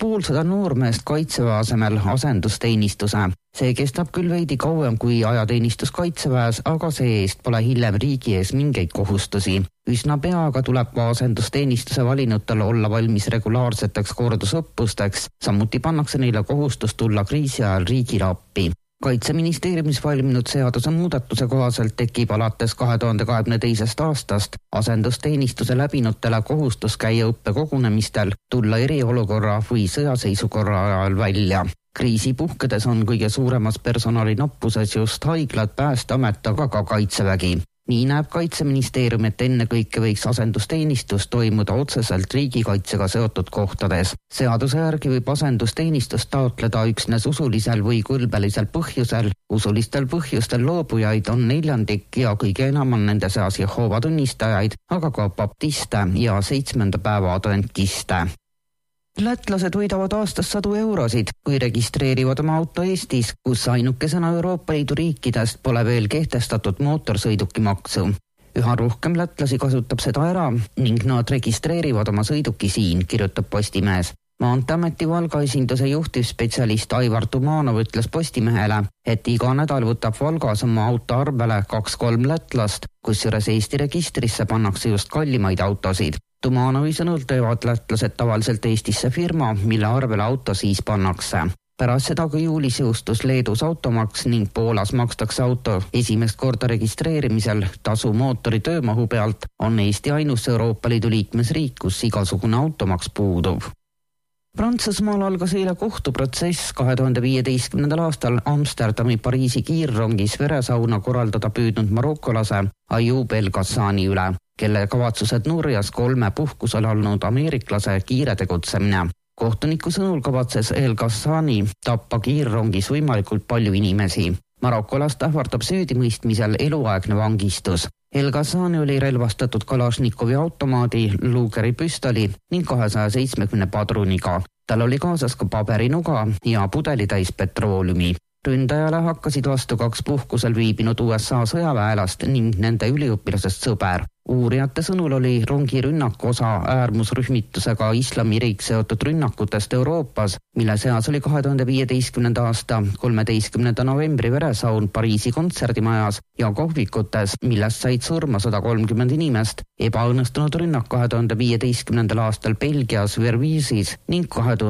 poolsada noormeest kaitseväe asemel asendusteenistuse. See kestab küll veidi kauem kui ajateenistus kaitseväes, aga see eest pole hiljem riigi ees mingeid kohustusi. Üsna peaga tuleb ka asendusteenistuse valinutel olla valmis regulaarseteks kordusõppusteks, samuti pannakse neile kohustus tulla kriisi ajal riigile appi. Kaitseministeeriumis valminud seaduse muudatuse kohaselt tekib alates 2022. aastast asendusteenistuse läbinutele kohustus käia õppekogunemistel, tulla eriolukorra või sõjaseisukorra ajal välja. Kriisi puhkedes on kõige suuremas personali nappuses just haiglad, Päästeamet, aga ka Kaitsevägi. Nii näeb Kaitseministeerium, et ennekõike võiks asendusteenistus toimuda otseselt riigikaitsega seotud kohtades. Seaduse järgi võib asendusteenistust taotleda üksnes usulisel või kõlbelisel põhjusel. Usulistel põhjustel loobujaid on 4% ja kõige enam on nende seas Jehoova tunnistajaid, aga ka baptiste ja 7. päeva adventiste. Lätlased võidavad aastas 100 eurosid, kui registreerivad oma auto Eestis, kus ainukesena Euroopa Liidu riikidest pole veel kehtestatud mootorsõidukimaksu. Üha rohkem lätlasi kasutab seda ära ning nad registreerivad oma sõiduki siin, kirjutab Postimees. Maanteameti Valga esinduse juhtivspetsialist Aivar Tumanov ütles Postimehele, et iga nädal võtab Valgas oma auto arvele 2-3 lätlast, kusjuures Eesti registrisse pannakse just kallimaid autosid. Tumanovi sõnul teevad lätlased tavaliselt Eestisse firma, mille arvele auto siis pannakse. Pärast seda, kui juulis jõustus Leedus automaks ning Poolas makstakse auto esimest korda registreerimisel tasu mootori töömahu pealt, on Eesti ainus Euroopa Liidu liikmesriik, kus igasugune automaks puudub. Prantsusmaal algas eile kohtuprotsess 2015. aastal Amsterdami Pariisi kiirrongis veresauna korraldada püüdnud marokolase Ayoub El Ghassani üle, kelle kavatsused nurjas 3 puhkusel olnud ameeriklase kiire tegutsemine. Kohtuniku sõnul kavatses El Ghassani tappa kiirrongis võimalikult palju inimesi. Marokolast ähvardab süüdimõistmisel eluaegne vangistus. El Ghassani oli relvastatud Kalašnikovi automaadi, Lugeri püstoli ning 270 padruniga. Tal oli kaasas ka paberinuga ja pudelitäis petrooliumi. Ründajale hakkasid vastu 2 puhkusel viibinud USA sõjaväelast ning nende üliõpilasest sõber. Uurijate sõnul oli rongirünnak osa äärmusrühmitusega Islamiriik seotud rünnakutest Euroopas, mille seas oli 2015. aasta 13. novembri veresaun Pariisi kontserdimajas ja kohvikutes, millest said surma 130 inimest, ebaõnnestunud rünnak 2015. aastal Belgias Verviisis ning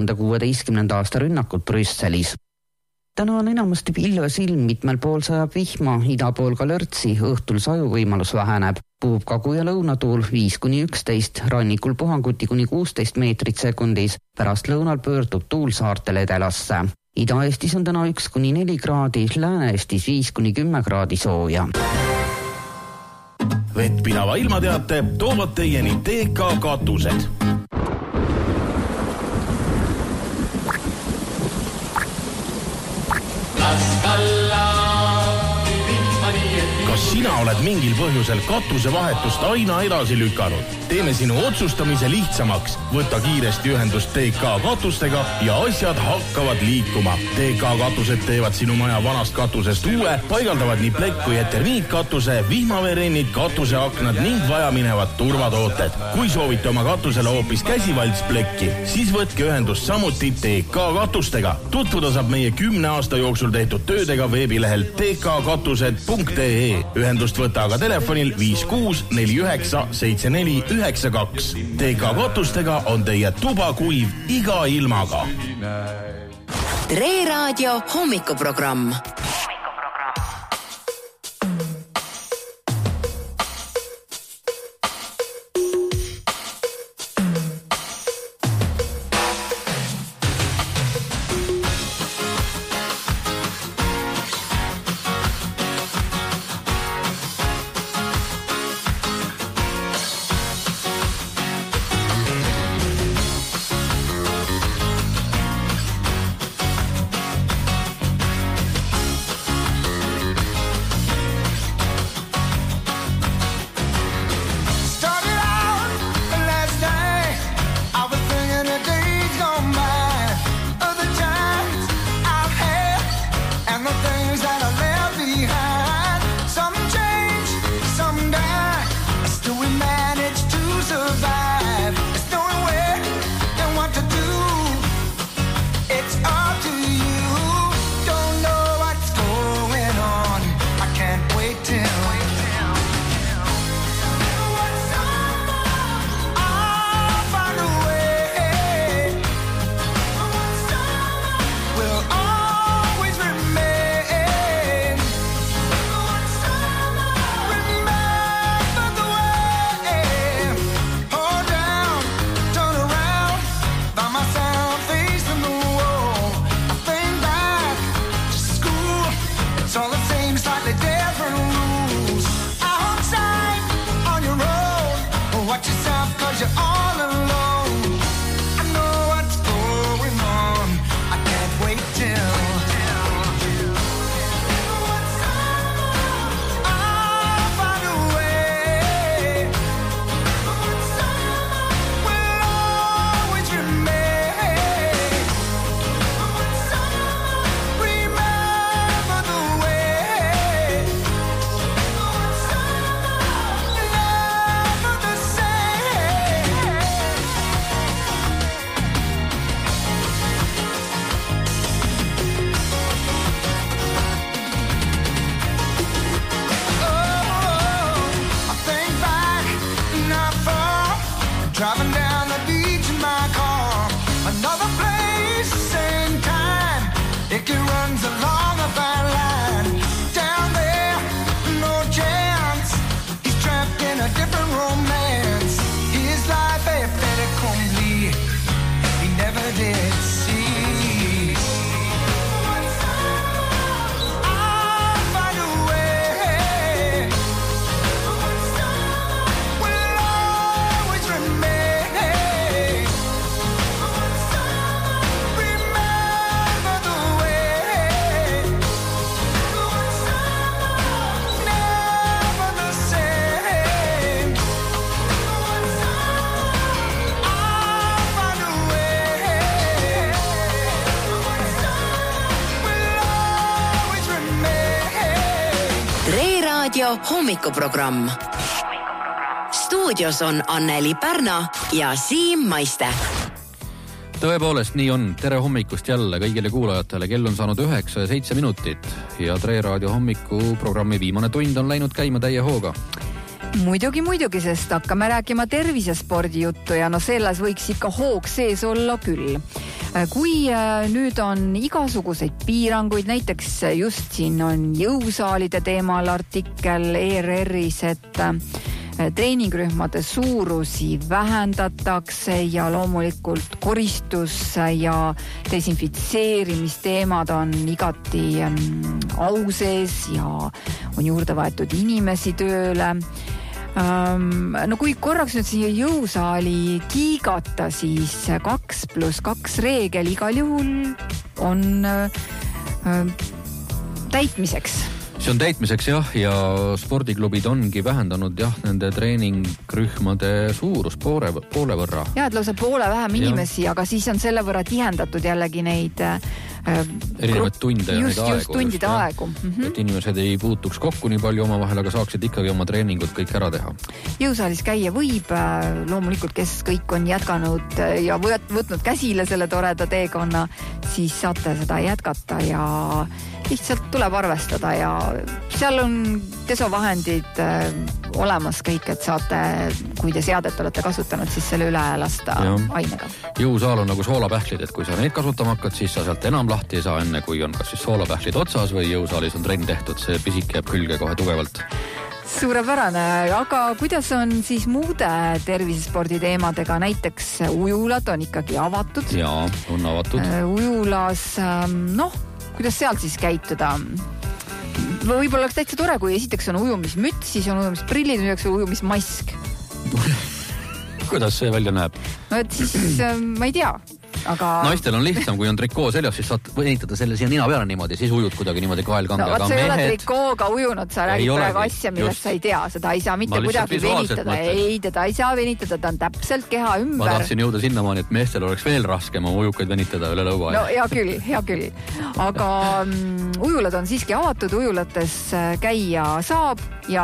2016. aasta rünnakud Brüsselis. Täna on enamasti pilves ilm, mitmel pool sajab vihma, ida pool ka lörtsi, õhtul sajuvõimalus väheneb. Puhub kagu- ja lõunatuul 5-11, rannikul puhanguti kuni 16 meetrit sekundis, pärast lõunal pöördub tuul saartele edelasse. Ida-Eestis on täna 1-4 kraadi, Lääne-Eestis 5-10 kraadi sooja. Vettpidava ilmateate toovad teieni TK katused. Kas sina oled mingil põhjusel katusevahetust aina edasi lükanud? Teeme sinu otsustamise lihtsamaks. Võta kiiresti ühendust TK katustega ja asjad hakkavad liikuma. TK katused teevad sinu maja vanast katusest uue, paigaldavad nii plekk- kui eterniitkatuse, vihmaveerennid, katuseaknad ning vajaminevad turvatooted. Kui soovite oma katusele hoopis käsivaltsplekki, siis võtke ühendust samuti TK katustega. Tutvuda saab meie 10 aasta jooksul tehtud töödega veebilehel tkkatused.ee. Ühendust võta aga telefonil 56 49 74 92. TK katustega on teie tuba kuiv iga ilmaga. Tre Raadio hommikuprogramm. Raadio hommikuprogramm. Stuudios on Anneli Pärna ja Siim Maiste. Tõepoolest, nii on. Tere hommikust jälle kõigile kuulajatele. Kell on saanud 9 ja 7 minutit ja Tre Raadio hommikuprogrammi viimane tund on läinud käima täie hooga. Muidugi, sest hakkame rääkima tervisespordi juttu ja selles võiks ikka hoog sees olla küll. Kui nüüd on igasuguseid piiranguid, näiteks just siin on jõusaalide teemal artikkel ERR-is, et treeningrühmade suurusi vähendatakse ja loomulikult koristus ja desinfitseerimisteemad on igati au sees ja on juurde võetud inimesi tööle. No kui korraks nüüd siia jõusaali kiigata, siis 2+2 reegel igal juhul on täitmiseks. See on täitmiseks ja spordiklubid ongi vähendanud nende treeningrühmade suurus poole võrra. Et lausa poole vähem inimesi, aga siis on selle võrra tihendatud jällegi neid erinevaid tunde ja neid aegu. Just tundide aegu. Et inimesed ei puutuks kokku nii palju omavahel, aga saaksid ikkagi oma treeningud kõik ära teha. Jõusaalis käia võib, loomulikult kes kõik on jätkanud ja võtnud käsile selle toreda teekonna, siis saate seda jätkata ja lihtsalt tuleb arvestada ja seal on desovahendid olemas kõik, et saate, kui te seadet olete kasutanud, siis selle üle lasta ainega. Jõusaal on nagu soolapähklid, et kui sa neid kasutama hakkad, siis sa sealt enam lahti ei saa enne, kui on kas siis soolapähklid otsas või jõusaalis on trenn tehtud, see pisik jääb külge kohe tugevalt. Suurepärane, aga kuidas on siis muude tervisespordi teemadega, näiteks ujulad on ikkagi avatud? Jaa, on avatud. Ujulas, kuidas seal siis käituda? Võib-olla oleks täitsa tore, kui esiteks on ujumismüts, siis on ujumisprillid, nüüdeks on ujumismask. Kuidas see välja näeb? No et siis, ma ei tea, aga... Naistel on lihtsam, kui on trikoo seljas, siis saad venitada selle siia nina peale niimoodi, siis ujud kuidagi niimoodi kaelkange. No, sa ei ole trikooga ujunud, sa räägid praegu asja, millest sa ei tea. Seda ei saa mitte kuidagi venitada. Ei, teda ei saa venitada, ta on täpselt keha ümber. Ma tahtsin jõuda sinnamaani, et meestel oleks veel raskem oma ujukaid venitada üle lõua. No hea küll. Aga ujulad on siiski avatud, ujulates käia saab ja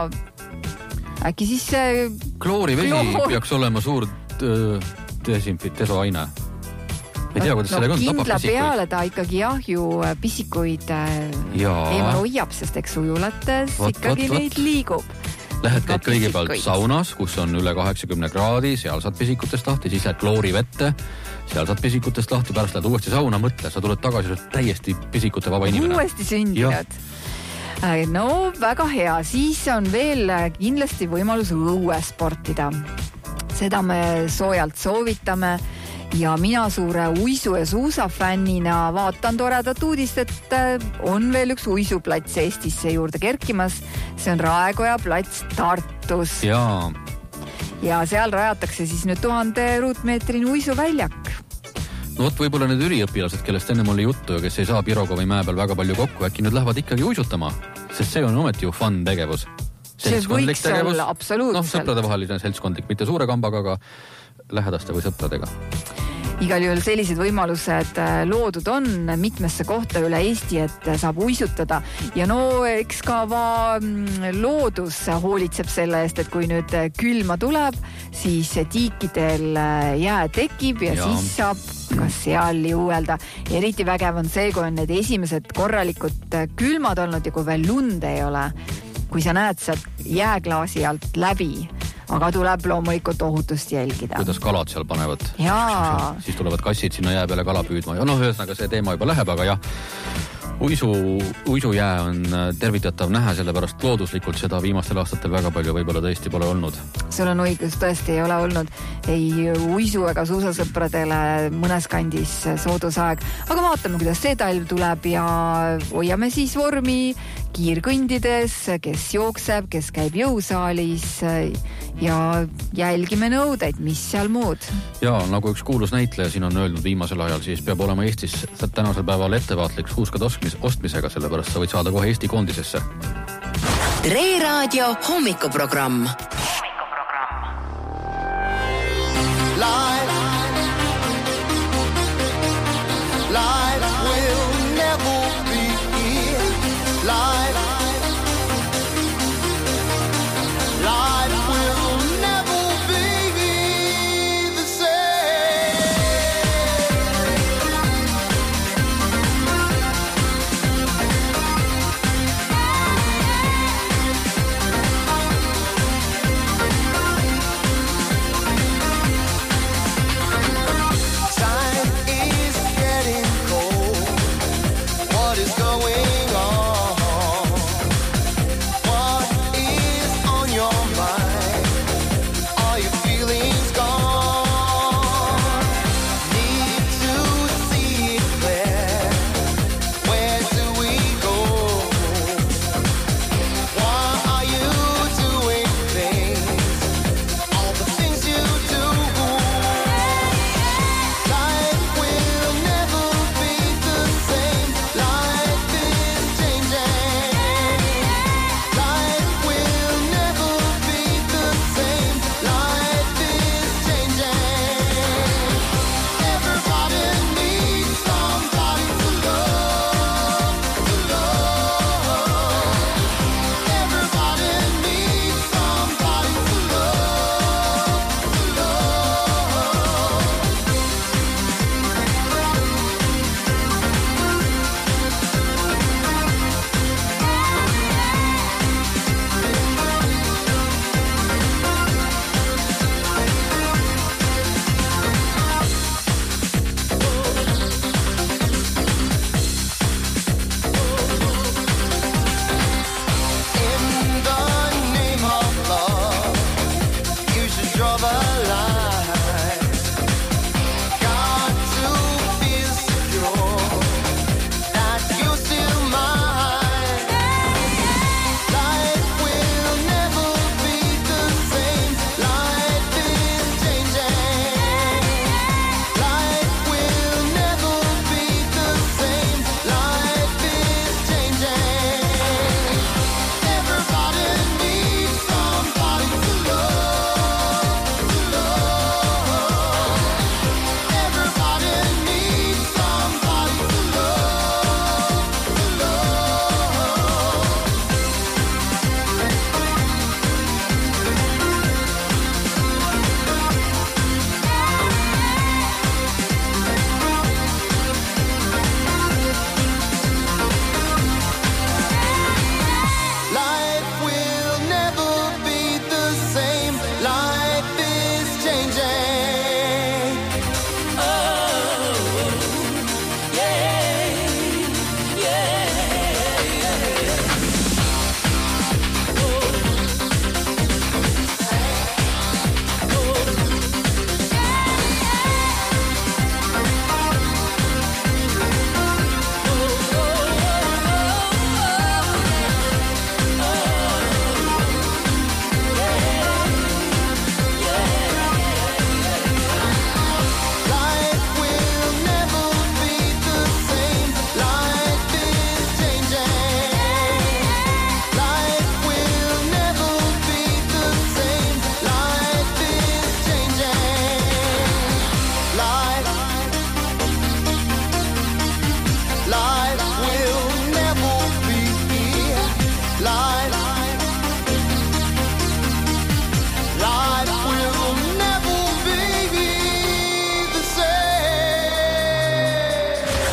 äkki siis... Kloorivesi peaks olema suur desoaine. Ei tea, kuidas sellega on, tapab kindla pisikuid. Peale ta ikkagi ju pisikuid eemal hoiab, sest eks ujulates ikkagi neid liigub. Lähed käid kõigepealt saunas, kus on üle 80 kraadi, seal saad pisikutest lahti, siis lähed kloorivette, seal saad pisikutest lahti, pärast lähed uuesti sauna, mõtle, sa tuled tagasi täiesti pisikute vaba inimene. Uuesti sündinud. No väga hea, siis on veel kindlasti võimalus õuesportida. Seda me soojalt soovitame ja mina suure uisu- ja suusafännina vaatan toredat uudist, et on veel üks uisuplats Eestisse juurde kerkimas. See on Raekoja plats Tartus. Ja seal rajatakse siis nüüd 1000 ruutmeetrini uisuväljak. No võt, võib-olla need üliõpilased, kellest ennem oli juttu ja kes ei saa Pirogovi mäe peal väga palju kokku, äkki nüüd lähevad ikkagi uisutama, sest see on ometi ju fun tegevus. See võiks olla absoluutselt. Sõprade vaheline seltskondlik, mitte suure kambaga, aga lähedaste või sõpradega. Igal juhul sellised võimalused loodud on mitmesse kohta üle Eesti, et saab uisutada. Ja eks ka loodus hoolitseb selle eest, et kui nüüd külma tuleb, siis tiikidel jää tekib ja siis saab ka seal jõuelda. Eriti vägev on see, kui on need esimesed korralikud külmad olnud ja kui veel lund ei ole. Kui sa näed sealt jääklaasi alt läbi, aga tuleb loomulikult ohutust jälgida. Kuidas kalad seal panevad. Jaa. Siis tulevad kassid sinna jää peale kala püüdma. Ja ühesõnaga see teema juba läheb, aga uisujää on tervitatav näha, sellepärast looduslikult seda viimastel aastatel väga palju võib-olla tõesti pole olnud. Sul on õigus, tõesti ei ole olnud ei uisu ega suusasõpradele mõnes kandis soodusaeg. Aga vaatame, kuidas see talv tuleb ja hoiame siis vormi kiirkõndides, kes jookseb, kes käib jõusaalis ja jälgime nõudeid, mis seal muud. Ja nagu üks kuulus näitleja siin on öelnud viimasel ajal, siis peab olema Eestis tänasel päeval ettevaatlik suuskad ostmisega, sellepärast sa võid saada kohe Eesti koondisesse. Tre Raadio hommikuprogramm. Life will never be here. Life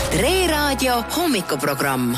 Tre Raadio hommikuprogramm.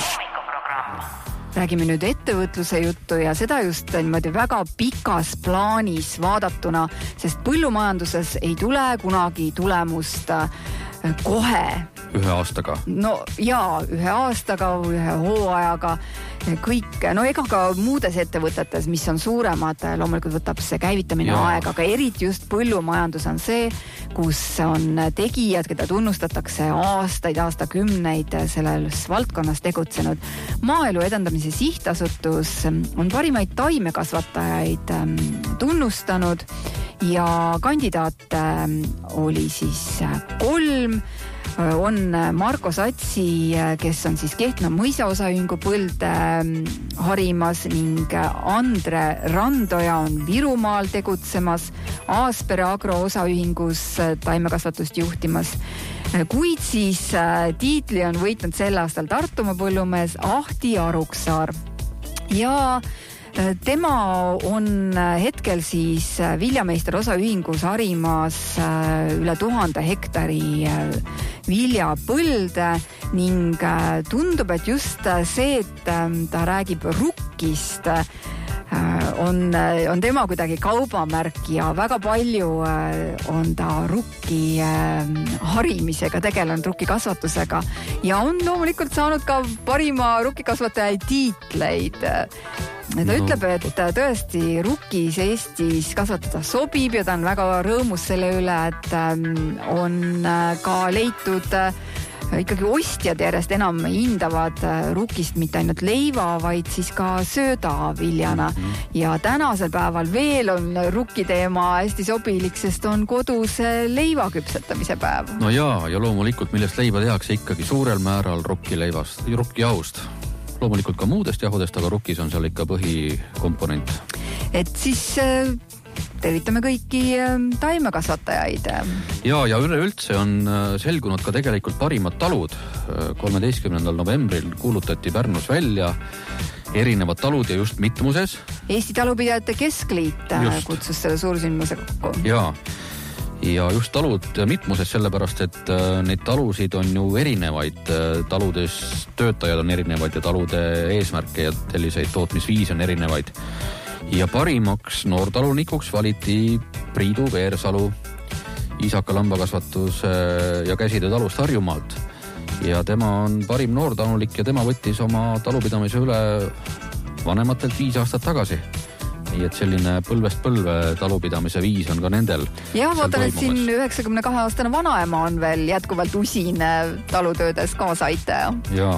Räägime nüüd ettevõtluse juttu ja seda just niimoodi väga pikas plaanis vaadatuna, sest põllumajanduses ei tule kunagi tulemust kohe. Ühe aastaga. No jaa, ühe aastaga või ühe hooajaga. Kõik, no ega ka muudes ettevõtetes, mis on suuremad, loomulikult võtab see käivitamine aega, aga eriti just põllumajandus on see, kus on tegijad, keda tunnustatakse aastakümneid selles valdkonnas tegutsenud. Maaelu edendamise sihtasutus on parimaid taimekasvatajaid tunnustanud ja kandidaate oli siis 3. On Marko Satsi, kes on siis Kehtna mõisaosaühingu põlde harimas ning Andre Randoja on Virumaal tegutsemas, Aaspere Agro osaühingus taimekasvatust juhtimas. Kuid siis tiitli on võitnud sel aastal Tartumaa põllumees Ahti Aruksaar ja tema on hetkel siis Viljameister osaühingus harimas üle 1000 hektari viljapõlde ning tundub, et just see, et ta räägib rukkist, on tema kuidagi kaubamärk ja väga palju on ta rukki harimisega tegelenud, rukkikasvatusega ja on loomulikult saanud ka parima rukkikasvataja tiitleid. Ta ütleb, et tõesti rukkis Eestis kasvatada sobib ja ta on väga rõõmus selle üle, et on ka leitud ikkagi ostjad järjest enam hindavad rukkist mitte ainult leiva, vaid siis ka söödaviljana. Ja tänasel päeval veel on rukki teema hästi sobilik, sest on kodus leiva küpsetamise päev. No ja loomulikult, millest leiba tehakse ikkagi suurel määral rukkijahust. Loomulikult ka muudest jahudest, aga rukkis on seal ikka põhikomponent. Et siis tervitame kõiki taimekasvatajaid. Ja üleüldse on selgunud ka tegelikult parimad talud. 13. novembril kuulutati Pärnus välja erinevad talud ja just mitmuses. Eesti Talupidajate Keskliit kutsus selle suursündmuse kokku. Ja just talud mitmuses sellepärast, et neid talusid on ju erinevaid. Taludes töötajad on erinevaid ja talude eesmärke ja selliseid tootmisviis on erinevaid. Ja parimaks noortalunikuks valiti Priidu Veersalu Isaka lambakasvatus ja käsitöö talust Harjumaalt. Ja tema on parim noortalunik ja tema võttis oma talupidamise üle vanematelt 5 aastat tagasi. Nii et selline põlvest põlve talupidamise viis on ka nendel. Ja vaatan, et siin 92-aastane vanaema on veel jätkuvalt usin talutöödes kaasaitaja.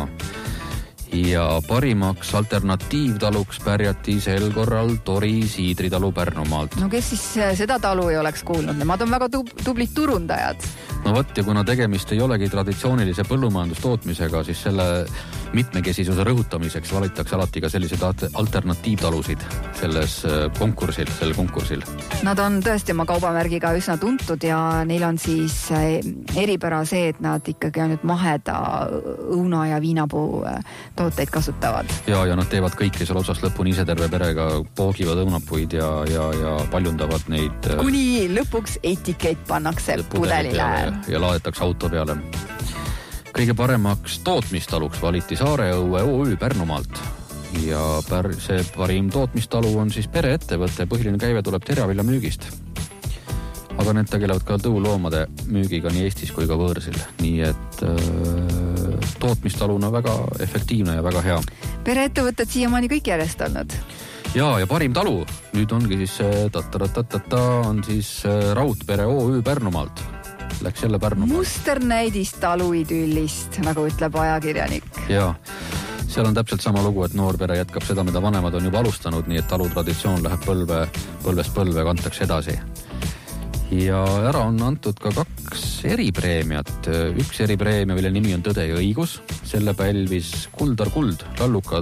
Ja parimaks alternatiivtaluks pärjati sel korral Tori Siidritalu Pärnumaalt. No kes siis seda talu ei oleks kuulnud? Nemad on väga tublid turundajad. No võt, ja kuna tegemist ei olegi traditsioonilise põllumajandustootmisega, siis selle mitmekesisuse rõhutamiseks valitakse alati ka sellised alternatiivtalusid sellel konkursil. Nad on tõesti oma kaubamärgiga üsna tuntud ja neil on siis eripära see, et nad ikkagi on nüüd maheda õuna ja viinapuu tooteid kasutavad. Ja nad teevad kõike seal otsast lõpuni ise terve perega, poogivad õunapuid ja paljundavad neid. Kuni lõpuks etikett pannakse pudelile. Ja laadetakse auto peale. Kõige paremaks tootmistaluks valiti Saareõue OÜ Pärnumaalt. Ja see parim tootmistalu on siis pereettevõte, põhiline käive tuleb teravilja müügist. Aga need tegelevad ka tõuloomade müügiga nii Eestis kui ka võõrsil. Nii et tootmistaluna väga efektiivne ja väga hea. Pereettevõtted siiamaani kõik järjest olnud. Ja parim talu nüüd ongi siis on siis Raudpere OÜ Pärnumaalt. Läks jälle Pärnumaalt. Musternäidist taluidüllist, nagu ütleb ajakirjanik. Ja seal on täpselt sama lugu, et noorpere jätkab seda, mida vanemad on juba alustanud, nii et talutraditsioon läheb põlvest põlve kantakse edasi. Ja ära on antud ka 2 eripreemiat. Üks eripreemia, mille nimi on Tõde ja õigus. Selle pälvis Kuldar Kuld Lalluka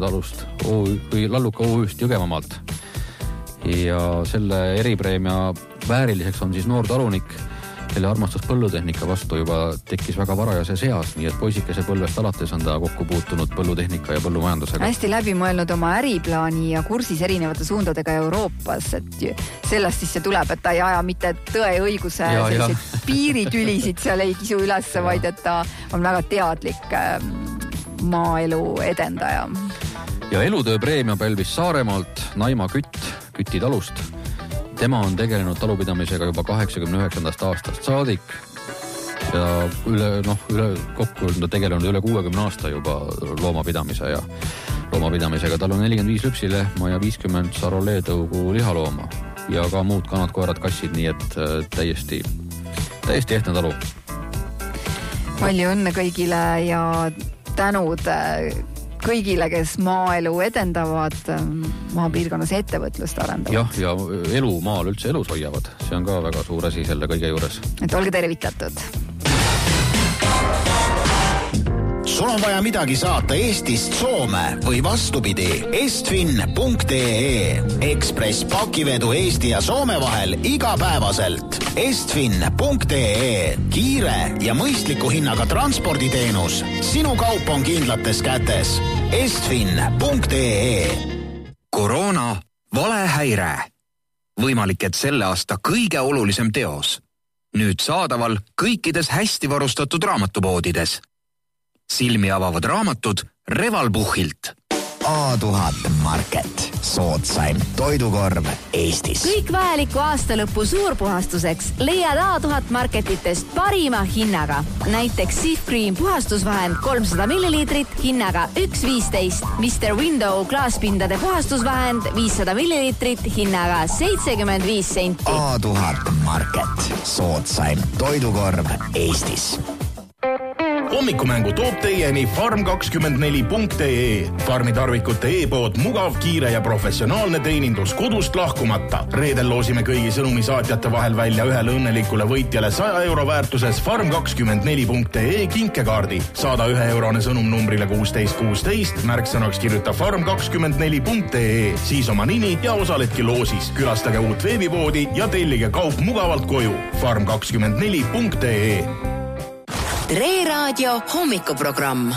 OÜ-st Jõgevamaalt. Ja selle eripreemia vääriliseks on siis noor talunik, selle armastus põllutehnika vastu juba tekkis väga varajases eas, nii et poisikese põlvest alates on ta kokku puutunud põllutehnika ja põllumajandusega. Hästi läbi mõelnud oma äriplaani ja kursis erinevate suundadega Euroopas, et sellest siis see tuleb, et ta ei aja mitte tõe ja õiguse selliseid piiritülisid seal ei kisu üles, vaid et ta on väga teadlik maaelu edendaja. Ja elutöö preemia pälvis Saaremaalt Naima Küti talust. Tema on tegelenud talupidamisega juba 89. aastast saadik ja kokku on ta tegelenud üle 60 aasta juba loomapidamisega. Tal on 45 lüpsilehma ja 50 Sarolee tõugu lihalooma ja ka muud kanad, koerad, kassid, nii et täiesti ehtne talu. Palju õnne kõigile ja tänud kõigile, kes maaelu edendavad, maapiirkonnas ettevõtlust arendavad. Ja elu maal üldse elus hoiavad. See on ka väga suur asi selle kõige juures. Et olge tervitatud. Sul on vaja midagi saata Eestist Soome või vastupidi. Estfin.ee Ekspress pakivedu Eesti ja Soome vahel igapäevaselt. Estfin.ee Kiire ja mõistliku hinnaga transporditeenus. Sinu kaup on kindlates kätes. Estfin.ee Koroona, valehäire. Võimalik, et selle aasta kõige olulisem teos. Nüüd saadaval kõikides hästi varustatud raamatupoodides. Silmi avavad raamatud Revalbuchilt. A1000 Market. Sootsaim toidukorv Eestis. Kõik vajaliku aastalõpu suurpuhastuseks leiad A1000 Marketitest parima hinnaga. Näiteks Sif Cream puhastusvahend 300 milliliitrit hinnaga 1,15. Mr. Window klaaspindade puhastusvahend 500 milliliitrit hinnaga 75 senti. A1000 Market. Sootsaim toidukorv Eestis. Hommikumängu toob teieni farm24.ee. Farmi tarvikute e-pood mugav, kiire ja professionaalne teenindus kodust lahkumata. Reedel loosime kõigi sõnumisaatjate vahel välja ühele õnnelikule võitjale 100 euro väärtuses farm24.ee kinkekaardi. Saada 1 eurone sõnum numbrile 1616, märksõnaks kirjuta farm24.ee, siis oma nimi ja osaledki loosis. Külastage uut veebipoodi ja tellige kaup mugavalt koju. farm24.ee Tre Raadio hommikuprogramm.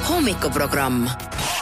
hommikuprogramm.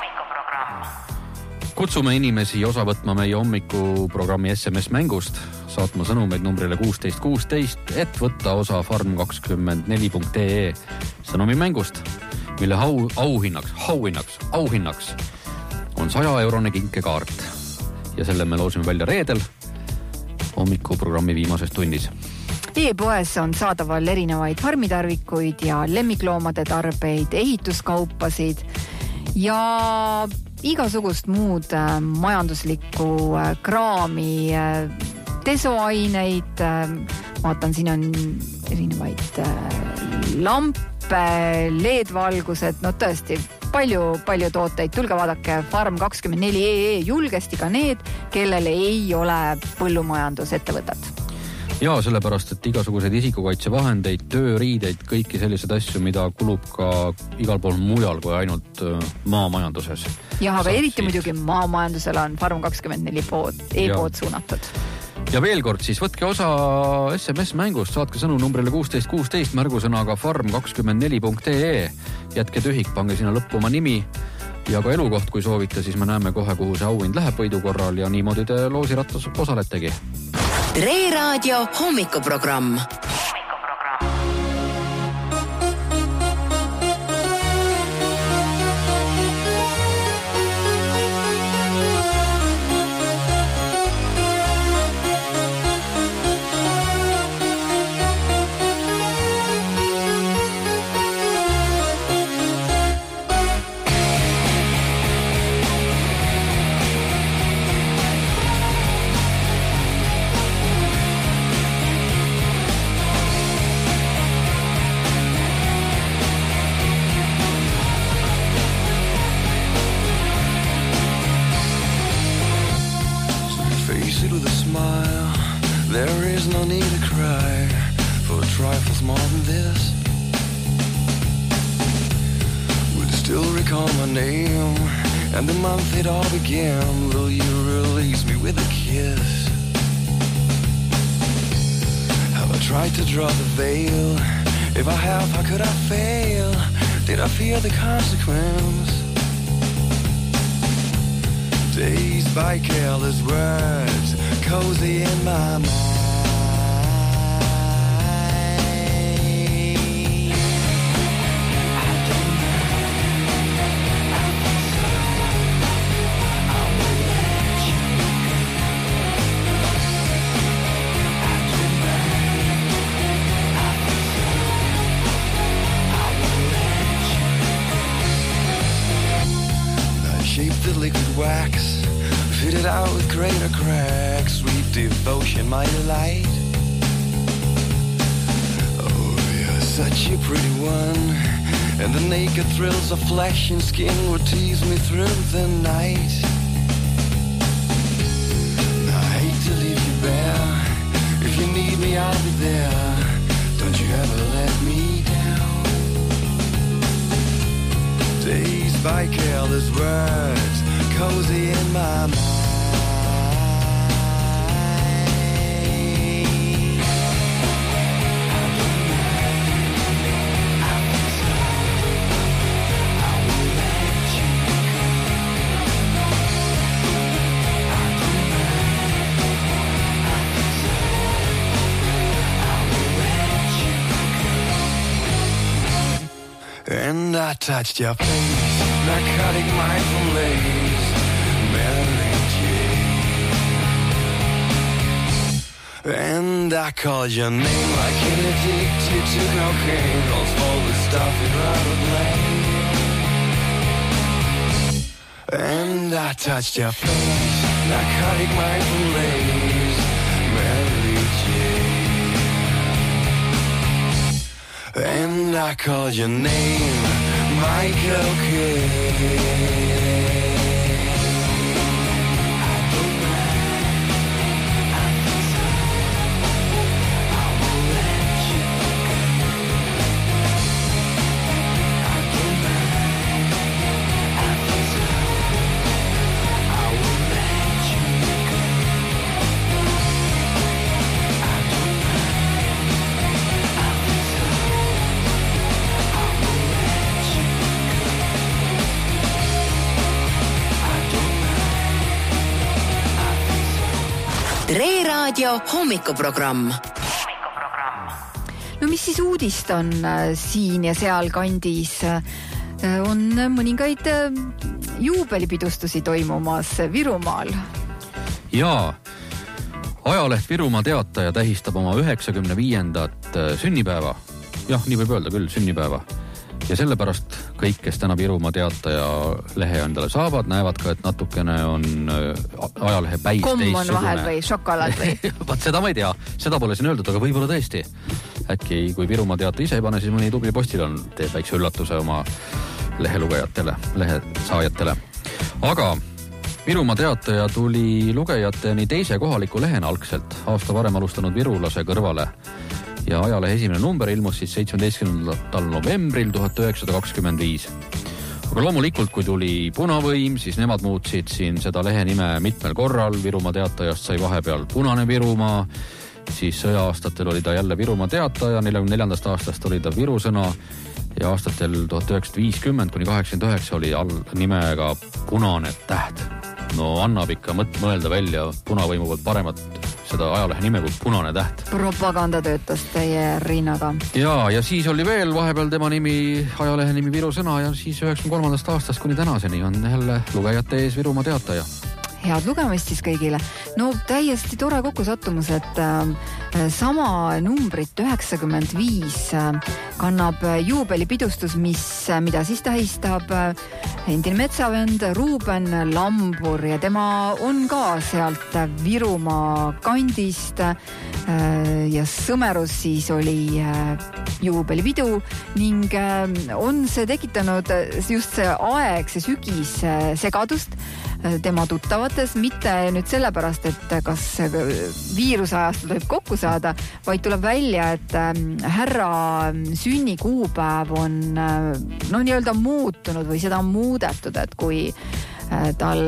Kutsume inimesi osa võtma meie hommikuprogrammi SMS-mängust, saatma sõnumeid numbrile 1616, et võtta osa farm24.ee sõnumi mängust, mille auhinnaks on 100-eurone kinkekaart. Ja selle me loosime välja reedel hommikuprogrammi viimases tunnis. E-poes on saadaval erinevaid farmitarvikuid ja lemmikloomade tarbeid, ehituskaupasid ja igasugust muud majanduslikku kraami, desoaineid. Vaatan, siin on erinevaid lampe, LED-valgused, no tõesti palju tooteid. Tulge vaadake Farm24.ee julgesti ka need, kellele ei ole põllumajandusettevõtet. Ja sellepärast, et igasuguseid isikukaitsevahendeid, tööriideid, kõiki sellised asju, mida kulub ka igal pool mujal kui ainult maamajanduses. Ja, aga eriti muidugi maamajandusele on Farm24 e-pood suunatud. Ja veel kord siis võtke osa SMS-mängust, saatke sõnu numbrile 1616 märgusõnaga farm24.ee. Jätke tühik, pange sinna lõppu oma nimi ja ka elukoht, kui soovite, siis me näeme kohe, kuhu see auhind läheb võidu korral ja niimoodi te loosirattas osaletegi. Tre Raadio hommikuprogramm. And the month it all began. Will you release me with a kiss? Have I tried to draw the veil? If I have, how could I fail? Did I fear the consequence? Dazed by careless words, cozy in my mind. Wax, fitted out with greater cracks, sweet devotion, my delight. Oh, you're such a pretty one, and the naked thrills of flesh and skin would tease me through the night. I hate to leave you bare. If you need me, I'll be there. Don't you ever let me down. Dazed by careless words, cozy in my mind. And I touched your face, narcotic mindful lace, Mary Jane. And I called your name like an addicted to cocaine, calls for the stuff you'd rather play. And I touched your face, narcotic mindful lace, Mary Jane. And I called your name, Michael Kidd. Tre Raadio hommikuprogramm. No mis siis uudist on siin ja seal kandis? On mõningaid juubelipidustusi toimumas Virumaal. Jaa, ajaleht Virumaa Teataja tähistab oma 95. sünnipäeva. Jah, nii võib öelda küll, sünnipäeva. Ja sellepärast kõik, kes täna Virumaa Teataja lehe endale saavad, näevad ka, et natukene on ajalehe päis teistsugune. Komm on vahel või šokolaad või? Vaat seda ma ei tea, seda pole siin öeldud, aga võib-olla tõesti. Äkki kui Virumaa Teataja ise ei pane, siis mõni tubli postil on, teeb väikse üllatuse oma lehelugejatele, lehe saajatele. Aga Virumaa Teataja tuli lugejateni teise kohaliku lehena algselt, aasta varem alustanud virulase kõrvale. Ja ajalehe esimene number ilmus siis 17. novembril 1925. Aga loomulikult, kui tuli punavõim, siis nemad muutsid siin seda lehe nime mitmel korral. Virumaa Teatajast sai vahepeal Punane Virumaa, siis sõja-aastatel oli ta jälle Virumaa Teataja, 44. aastast oli ta Virusõna ja aastatel 1950 kuni 89 oli nimega Punane Täht. No annab ikka mõelda välja punavõimu poolt paremat seda ajalehe nime kui Punane Täht. Propaganda töötas teie rinnaga. Ja siis oli veel vahepeal tema nimi, ajalehe nimi Virusõna ja siis 93. aastast kuni tänaseni on jälle lugejate ees Virumaa Teataja. Head lugemist siis kõigile. No täiesti tore kokkusattumus, et sama numbrit 95 kannab juubelipidustus, mida siis tähistab endine metsavend Ruuben Lambur ja tema on ka sealt Virumaa kandist ja Sõmerus siis oli juubelipidu ning on see tekitanud just see aeg, see sügis segadust tema tuttavates, mitte nüüd sellepärast, et kas viirusajastul võib kokku saada, vaid tuleb välja, et härra sünnikuupäev on nii-öelda muutunud või seda on muudetud, et kui tal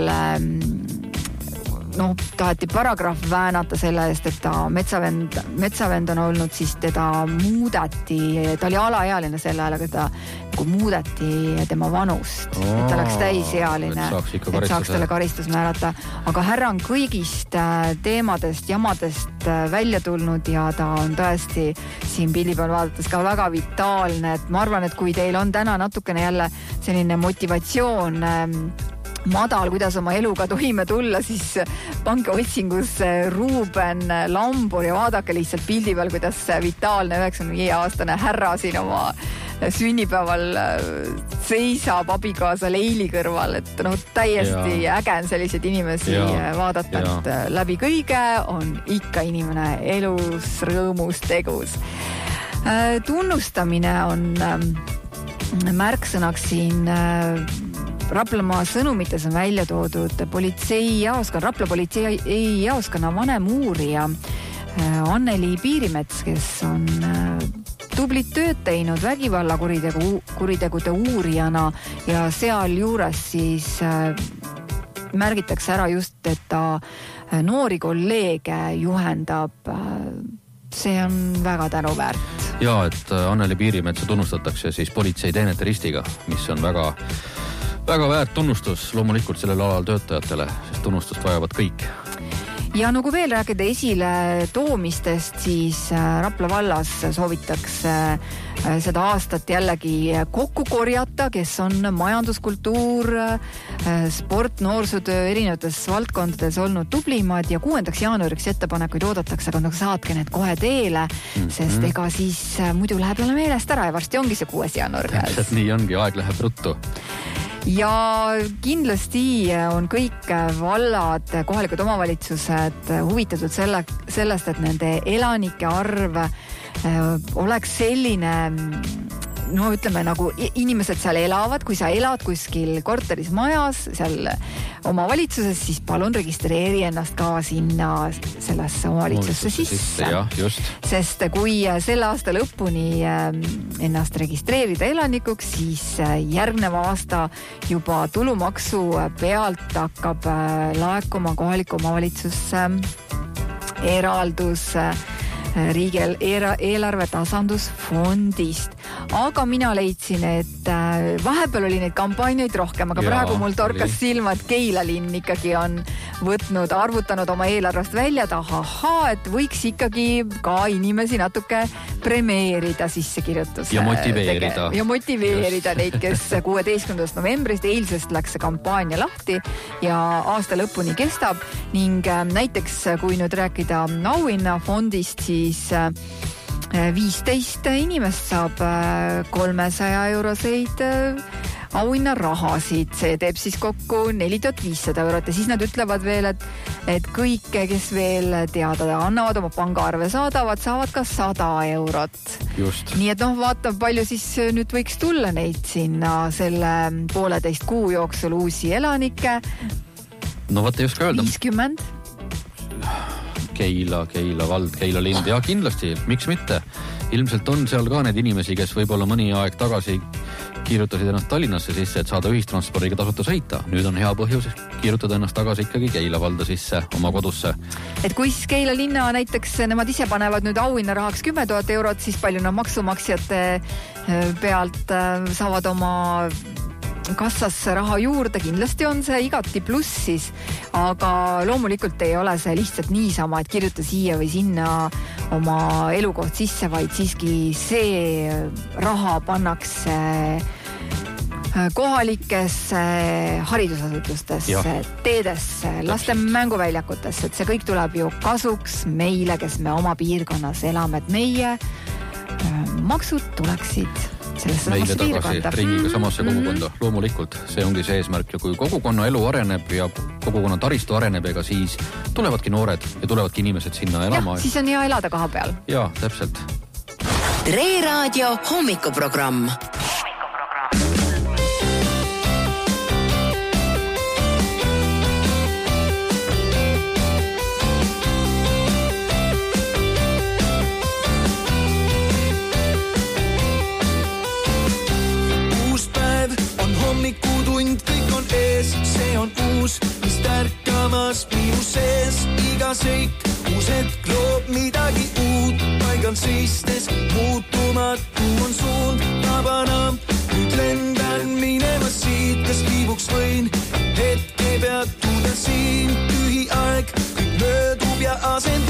taheti paragrahv väänata selle eest, et ta metsavend on olnud, siis teda muudeti, ta oli alaealine selle ajal, aga ta muudeti tema vanust, et ta oleks täisealine, et saaks talle karistus määrata. Aga härra on kõigist teemadest, jamadest välja tulnud ja ta on tõesti siin pildi peal vaadates ka väga vitaalne, et ma arvan, et kui teil on täna natukene jälle selline motivatsioon madal, kuidas oma eluga toime tulla, siis pange otsingusse Ruuben Lambur ja vaadake lihtsalt pildi peal, kuidas vitaalne 95-aastane härra siin oma sünnipäeval seisab abikaasa Leili kõrval, et täiesti äge on selliseid inimesi vaadata, et läbi kõige on ikka inimene elus, rõõmus, tegus. Tunnustamine on märksõnaks siin Raplamaa sõnumites on välja toodud Rapla politseijaoskonna vanem uurija Anneli Piirimets, kes on tublit tööd teinud vägivallakuritegude uurijana ja seal juures siis märgitakse ära just, et ta noori kolleege juhendab. See on väga tänuväärt. Ja, et Anneli Piirimetsa tunnustatakse siis politseiteenete ristiga, mis on väga väärt tunnustus loomulikult sellel alal töötajatele, sest tunnustust vajavad kõik. Ja nagu veel rääkida esile toomistest, siis Rapla vallas soovitakse seda aastat jällegi kokku korjata, kes on majanduskultuur, sport, noorsootöö erinevates valdkondades olnud tublimad ja 6. jaanuariks ettepanekuid oodatakse, aga saatke need kohe teele, sest ega siis muidu läheb jälle meelest ära ja varsti ongi see 6. jaanuar. Nii ongi, aeg läheb ruttu. Ja kindlasti on kõik vallad, kohalikud omavalitsused huvitatud sellest, et nende elanike arv oleks selline, ütleme nagu inimesed seal elavad, kui sa elad kuskil korteris majas, seal omavalitsuses, siis palun registreeri ennast ka sinna sellesse omavalitsusse sisse. Ja, just. Sest kui selle aasta lõpuni ennast registreerida elanikuks, siis järgneva aasta juba tulumaksu pealt hakkab laekuma kohaliku omavalitsusse eraldus riigi eelarve tasandusfondist. Aga mina leidsin, et vahepeal oli neid kampaaniaid rohkem, aga praegu mul torkas silma, et Keila linn ikkagi on võtnud, arvutanud oma eelarvest välja, et et võiks ikkagi ka inimesi natuke premeerida sissekirjutuse. Ja motiveerida. Ja motiveerida neid, kes 16. novembrist eilsest läks see kampaania lahti ja aasta lõpuni kestab ning näiteks kui nüüd rääkida auhinnafondist, siis 15 inimest saab 300 euroseid auhinnarahasid. See teeb siis kokku 4500 eurot ja siis nad ütlevad veel, et kõik, kes veel teada annavad, oma pangaarve saadavad ka 100 eurot. Just. Nii et vaata, palju siis nüüd võiks tulla neid sinna selle 1,5 kuu jooksul uusi elanikke. No vaata, ei oska öelda. 50. Keila vald, Keila lind ja kindlasti, miks mitte. Ilmselt on seal ka need inimesi, kes võib-olla mõni aeg tagasi kiirutasid ennast Tallinnasse sisse, et saada ühistranspordiga tasuta sõita. Nüüd on hea põhjus kiirutada ennast tagasi ikkagi Keila valda sisse, oma kodusse. Et kui siis Keila linna näiteks nemad ise panevad nüüd auhinnarahaks 10 000 eurot, siis palju nad maksumaksjate pealt saavad oma kassasse raha juurde, kindlasti on see igati plussis, aga loomulikult ei ole see lihtsalt niisama, et kirjuta siia või sinna oma elukoht sisse, vaid siiski see raha pannakse kohalikesse haridusasutustesse, teedesse, laste mänguväljakutesse, et see kõik tuleb ju kasuks meile, kes me oma piirkonnas elame, et meie maksud tuleksid meile tagasi riigiga samasse kogukonda. Loomulikult, see ongi see eesmärk ja kui kogukonna elu areneb ja kogukonna taristu areneb, ega siis tulevadki noored ja tulevadki inimesed sinna elama. Ja, siis on hea elada koha peal. Jaa, täpselt. Tre Raadio hommikuprogramm. Hommikutund, kõik on ees, see on uus, mis tärkamas minu sees. Iga seik, uus hetk loob midagi uut, paigal seistes muutumatu on suund. Tabana, nüüd lendan minema siit, kas kiibuks võin, hetke peatuda siin. Tühi aeg, kõik möödub ja asend